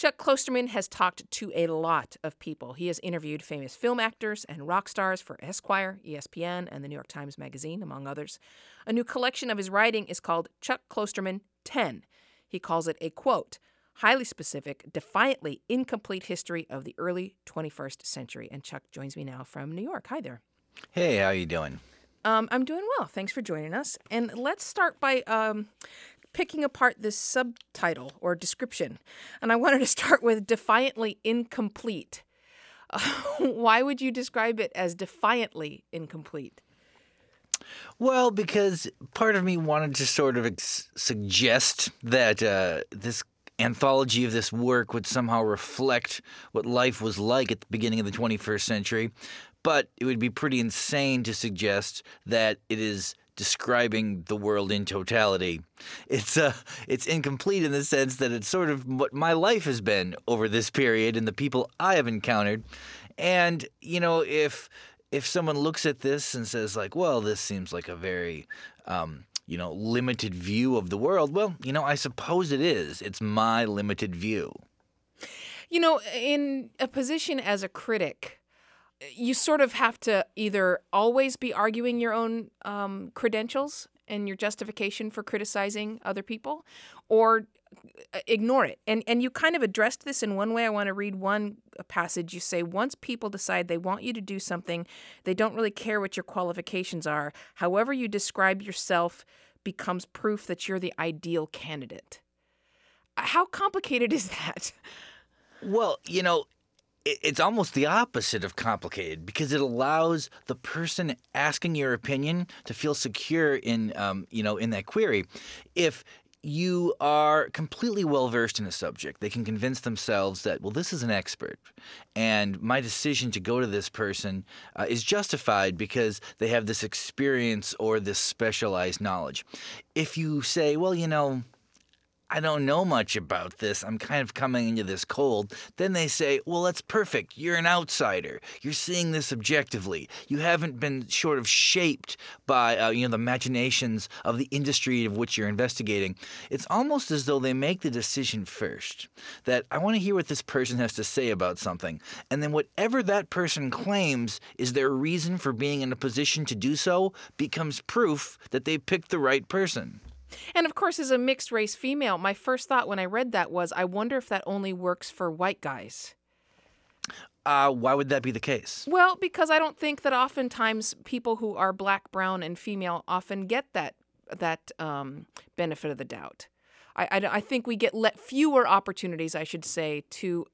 Chuck Klosterman has talked to a lot of people. He has interviewed famous film actors and rock stars for Esquire, ESPN, and the New York Times Magazine, among others. A new collection of his writing is called Chuck Klosterman 10. He calls it a, quote, highly specific, defiantly incomplete history of the early 21st century. And Chuck joins me now from New York. Hi there. Hey, how you doing? I'm doing well. Thanks for joining us. And let's start by picking apart this subtitle or description. And I wanted to start with defiantly incomplete. Why would you describe it as defiantly incomplete? Well, because part of me wanted to sort of suggest that this anthology of this work would somehow reflect what life was like at the beginning of the 21st century, but it would be pretty insane to suggest that it is describing the world in totality. It's incomplete in the sense that it's sort of what my life has been over this period and the people I have encountered. And, you know, if someone looks at this and says, like, well, this seems like a very, limited view of the world, well, I suppose it is. It's my limited view. In a position as a critic, you sort of have to either always be arguing your own credentials and your justification for criticizing other people, or ignore it. And you kind of addressed this in one way. I want to read one passage. You say, once people decide they want you to do something, they don't really care what your qualifications are. However you describe yourself becomes proof that you're the ideal candidate. How complicated is that? Well, it's almost the opposite of complicated because it allows the person asking your opinion to feel secure in that query. If you are completely well-versed in a subject, they can convince themselves that, well, this is an expert, and my decision to go to this person is justified because they have this experience or this specialized knowledge. If you say, well, I don't know much about this, I'm kind of coming into this cold, then they say, well, that's perfect. You're an outsider. You're seeing this objectively. You haven't been sort of shaped by, the machinations of the industry of which you're investigating. It's almost as though they make the decision first, that I want to hear what this person has to say about something. And then whatever that person claims is their reason for being in a position to do so becomes proof that they picked the right person. And of course, as a mixed race female, my first thought when I read that was, I wonder if that only works for white guys. Why would that be the case? Well, because I don't think that oftentimes people who are black, brown, and female often get that benefit of the doubt. I think we get fewer opportunities, I should say, to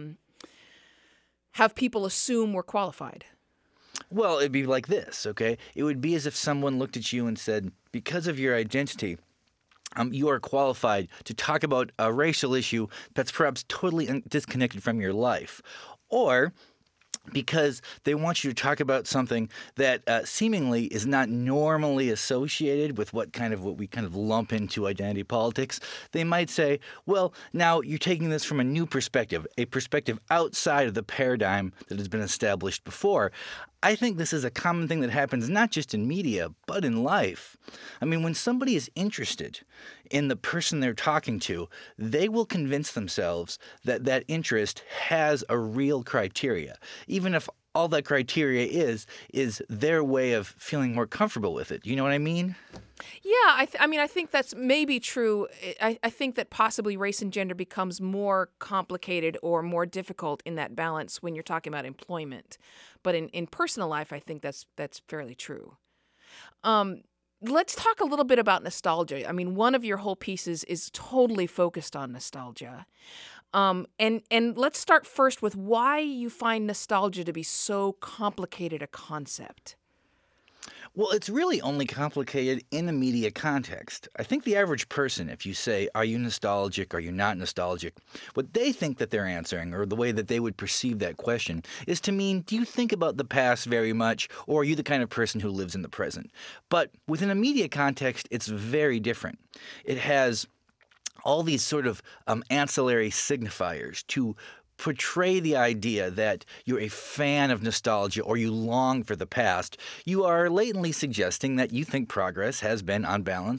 have people assume we're qualified. Well, it'd be like this, okay? It would be as if someone looked at you and said, because of your identity, you are qualified to talk about a racial issue that's perhaps totally disconnected from your life. Or because they want you to talk about something that seemingly is not normally associated with what we kind of lump into identity politics, they might say, well, now you're taking this from a new perspective, a perspective outside of the paradigm that has been established before. I think this is a common thing that happens not just in media, but in life. I mean, when somebody is interested in the person they're talking to, they will convince themselves that that interest has a real criteria, even if all that criteria is their way of feeling more comfortable with it. You know what I mean? Yeah, I think that's maybe true. I think that possibly race and gender becomes more complicated or more difficult in that balance when you're talking about employment. But in personal life, I think that's fairly true. Let's talk a little bit about nostalgia. I mean, one of your whole pieces is totally focused on nostalgia. And let's start first with why you find nostalgia to be so complicated a concept. Well, it's really only complicated in a media context. I think the average person, if you say, are you nostalgic, are you not nostalgic, what they think that they're answering, or the way that they would perceive that question, is to mean, do you think about the past very much, or are you the kind of person who lives in the present? But within a media context, it's very different. It has all these sort of ancillary signifiers to portray the idea that you're a fan of nostalgia or you long for the past. You are latently suggesting that you think progress has been, on balance,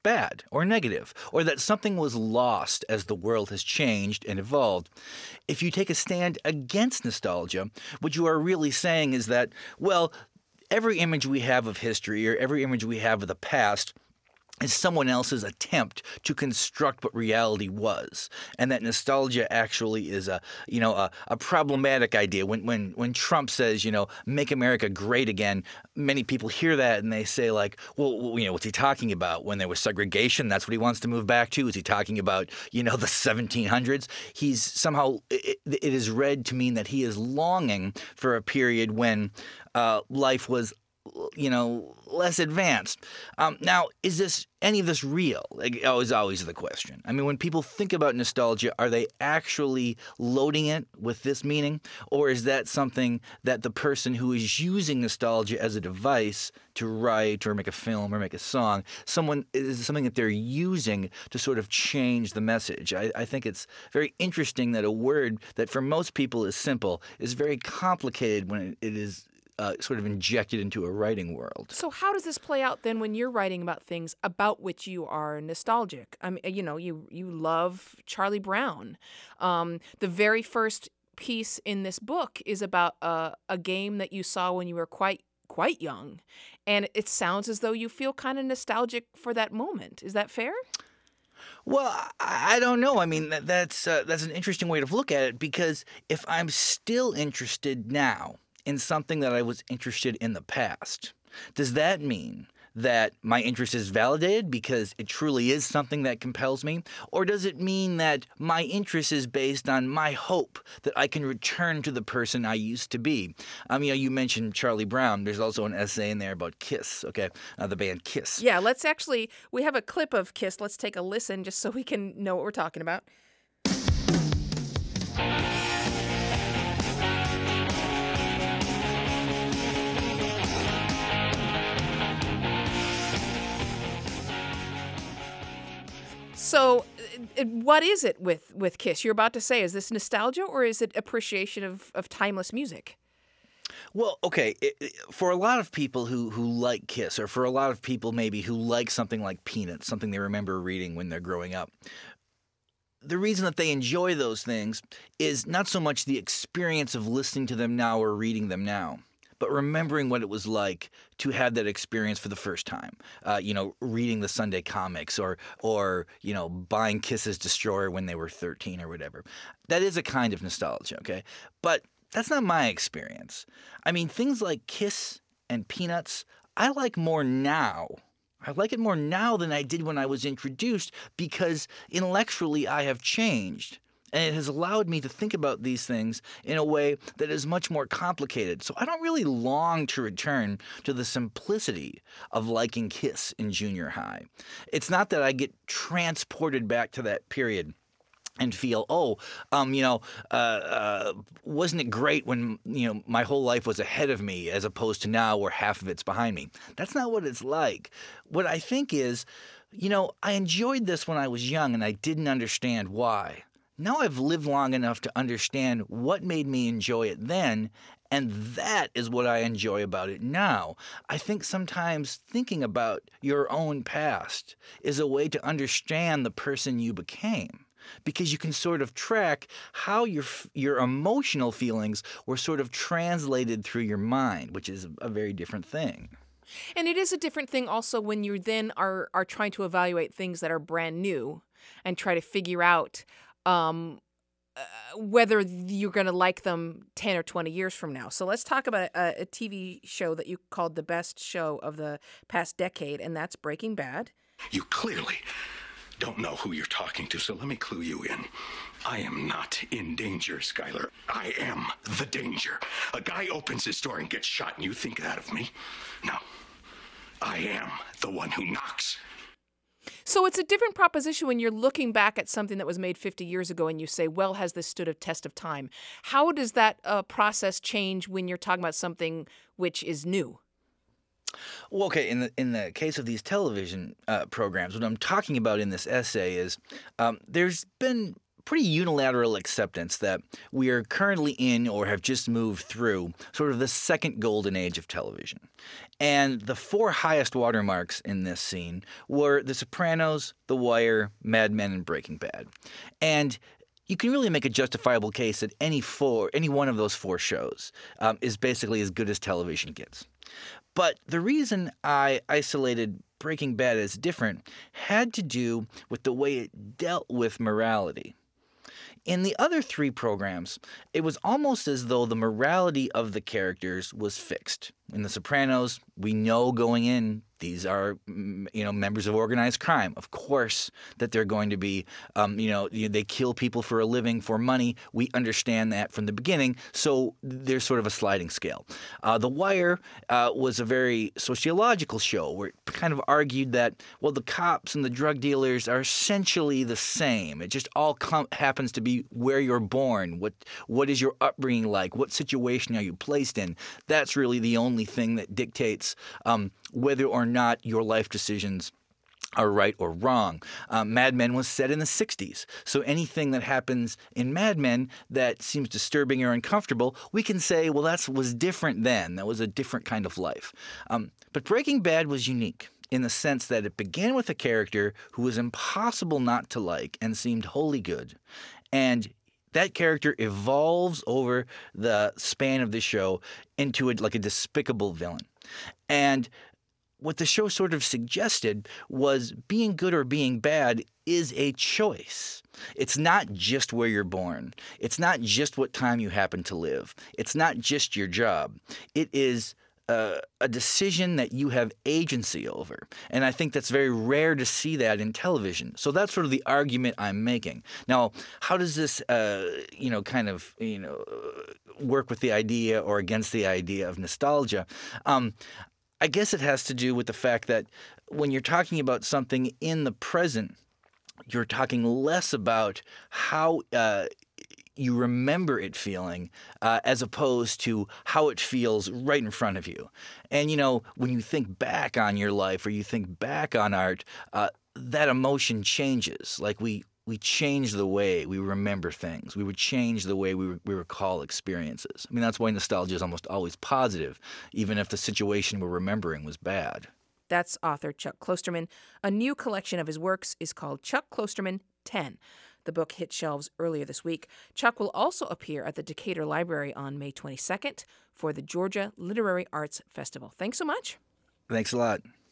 bad or negative, or that something was lost as the world has changed and evolved. If you take a stand against nostalgia, what you are really saying is that, well, every image we have of history or every image we have of the past is someone else's attempt to construct what reality was, and that nostalgia actually is a problematic idea. When Trump says, make America great again, many people hear that and they say, like, well, what's he talking about? When there was segregation, that's what he wants to move back to? Is he talking about the 1700s? He's somehow it is read to mean that he is longing for a period when life was less advanced. Now, is any of this real? Is always the question. I mean, when people think about nostalgia, are they actually loading it with this meaning? Or is that something that the person who is using nostalgia as a device to write or make a film or make a song, is something that they're using to sort of change the message? I think it's very interesting that a word that for most people is simple is very complicated when it is sort of injected into a writing world. So how does this play out then when you're writing about things about which you are nostalgic? I mean, you love Charlie Brown. The very first piece in this book is about a game that you saw when you were quite young, and it sounds as though you feel kind of nostalgic for that moment. Is that fair? Well, I don't know. I mean, that's an interesting way to look at it, because if I'm still interested now in something that I was interested in the past, does that mean that my interest is validated because it truly is something that compels me? Or does it mean that my interest is based on my hope that I can return to the person I used to be? You mentioned Charlie Brown. There's also an essay in there about Kiss, okay? The band Kiss. Yeah, we have a clip of Kiss. Let's take a listen just so we can know what we're talking about. So what is it with Kiss? You're about to say, is this nostalgia or is it appreciation of timeless music? Well, okay, for a lot of people who like Kiss, or for a lot of people maybe who like something like Peanuts, something they remember reading when they're growing up, the reason that they enjoy those things is not so much the experience of listening to them now or reading them now, but remembering what it was like to have that experience for the first time. Reading the Sunday comics or buying Kiss's Destroyer when they were 13 or whatever. That is a kind of nostalgia, okay? But that's not my experience. I mean, things like Kiss and Peanuts, I like more now. I like it more now than I did when I was introduced, because intellectually I have changed. And it has allowed me to think about these things in a way that is much more complicated. So I don't really long to return to the simplicity of liking Kiss in junior high. It's not that I get transported back to that period and feel, wasn't it great when, my whole life was ahead of me as opposed to now where half of it's behind me. That's not what it's like. What I think is, I enjoyed this when I was young and I didn't understand why. Now I've lived long enough to understand what made me enjoy it then, and that is what I enjoy about it now. I think sometimes thinking about your own past is a way to understand the person you became, because you can sort of track how your emotional feelings were sort of translated through your mind, which is a very different thing. And it is a different thing also when you then are trying to evaluate things that are brand new and try to figure out whether you're going to like them 10 or 20 years from now. So let's talk about a TV show that you called the best show of the past decade, and that's Breaking Bad. You clearly don't know who you're talking to, so let me clue you in. I am not in danger, Skyler. I am the danger. A guy opens his door and gets shot, and you think that of me? No. I am the one who knocks. So it's a different proposition when you're looking back at something that was made 50 years ago and you say, well, has this stood a test of time? How does that process change when you're talking about something which is new? Well, okay, in the case of these television programs, what I'm talking about in this essay is there's been pretty unilateral acceptance that we are currently in or have just moved through sort of the second golden age of television. And the 4 highest watermarks in this scene were The Sopranos, The Wire, Mad Men, and Breaking Bad. And you can really make a justifiable case that any one of those 4 shows is basically as good as television gets. But the reason I isolated Breaking Bad as different had to do with the way it dealt with morality. In the other 3 programs, it was almost as though the morality of the characters was fixed. In The Sopranos, we know going in these are, members of organized crime. Of course that they're going to be, they kill people for a living for money. We understand that from the beginning, so there's sort of a sliding scale. The Wire was a very sociological show where it kind of argued that, well, the cops and the drug dealers are essentially the same. It just all happens to be where you're born. What is your upbringing like? What situation are you placed in? That's really the only thing that dictates whether or not your life decisions are right or wrong. Mad Men was set in the 60s, so anything that happens in Mad Men that seems disturbing or uncomfortable, we can say, well, that was different then. That was a different kind of life. But Breaking Bad was unique in the sense that it began with a character who was impossible not to like and seemed wholly good. And that character evolves over the span of the show into a despicable villain. And what the show sort of suggested was being good or being bad is a choice. It's not just where you're born. It's not just what time you happen to live. It's not just your job. It is a decision that you have agency over. And I think that's very rare to see that in television. So that's sort of the argument I'm making. Now, how does this, work with the idea or against the idea of nostalgia? I guess it has to do with the fact that when you're talking about something in the present, you're talking less about how you remember it feeling as opposed to how it feels right in front of you. And, when you think back on your life or you think back on art, that emotion changes. Like we change the way we remember things. We would change the way we recall experiences. I mean, that's why nostalgia is almost always positive, even if the situation we're remembering was bad. That's author Chuck Klosterman. A new collection of his works is called Chuck Klosterman 10. The book hit shelves earlier this week. Chuck will also appear at the Decatur Library on May 22nd for the Georgia Literary Arts Festival. Thanks so much. Thanks a lot.